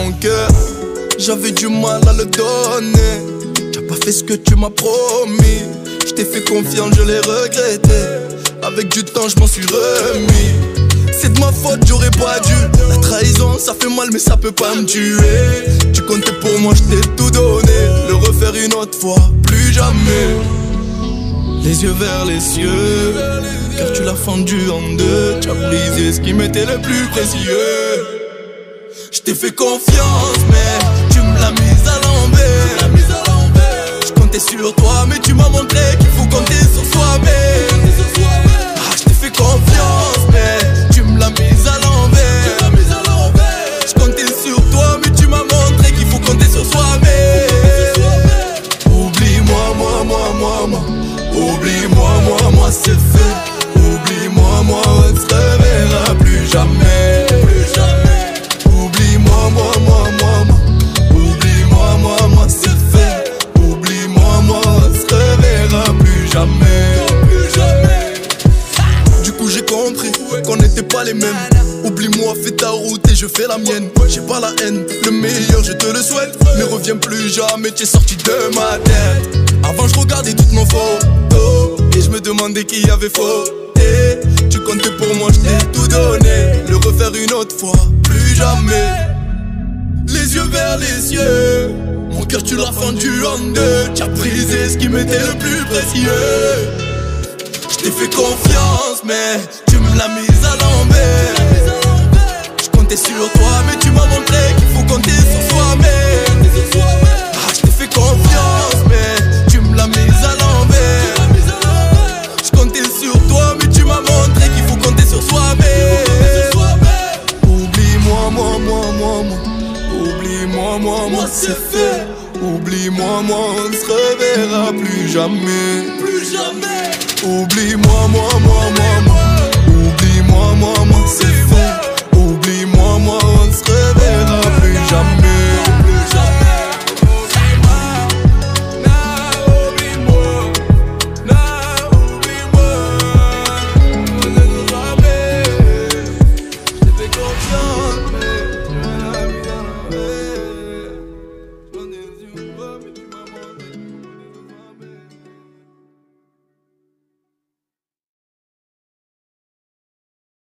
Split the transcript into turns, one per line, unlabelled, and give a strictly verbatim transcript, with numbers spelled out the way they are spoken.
mon cœur, j'avais du mal à le donner. T'as pas fait ce que tu m'as promis. Je t'ai fait confiance, je l'ai regretté. Avec du temps, je m'en suis remis. C'est de ma faute, j'aurais pas dû. La trahison, ça fait mal, mais ça peut pas me tuer. Tu comptais pour moi, je t'ai tout donné. Le refaire une autre fois, plus jamais. Les yeux vers les cieux, car tu l'as fendu en deux. Tu as brisé ce qui m'était le plus précieux. Je t'ai fait confiance, mais tu me l'as mise à l'envers. Je comptais sur toi, mais tu m'as montré qu'il faut compter sur soi-même. Ah, je t'ai fait confiance, mais tu me l'as mise à l'envers. Je comptais sur toi, mais tu m'as montré qu'il faut compter sur soi-même. Oublie-moi, moi, moi, moi, moi. Oublie-moi, moi, moi, c'est fait. Oublie-moi, moi, on ne se reverra plus jamais. Plus jamais. Oublie-moi, moi, moi, moi, moi. Oublie-moi, moi, moi, c'est fait. Oublie-moi, moi, on ne se reverra plus jamais. Plus jamais. Du coup, j'ai compris qu'on n'était pas les mêmes. Oublie-moi, fais ta route et je fais la mienne. J'ai pas la haine, le meilleur, je te le souhaite. Mais reviens plus jamais, tu es sorti de ma tête. Avant je regardais toutes nos photos et je me demandais qui avait fauté. Tu comptais pour moi, je t'ai tout donné. Le refaire une autre fois, plus jamais. Les yeux vers les yeux, mon cœur tu l'as fendu en deux. Tu as brisé ce qui m'était le plus précieux. Je t'ai fait confiance, mais tu me l'as mise à l'envers. Je comptais sur toi, mais tu m'as montré qu'il faut compter sur soi-même. Ah, je t'ai fait confiance, mais tu me l'as mise à l'envers. Je comptais sur toi, mais tu m'as montré qu'il faut compter sur soi-même. Oublie-moi, moi, moi, moi, moi. Oublie-moi, moi, moi, c'est fait. Oublie-moi, moi, on ne se reverra plus jamais. Plus jamais. Oublie-moi, moi, moi, moi, moi.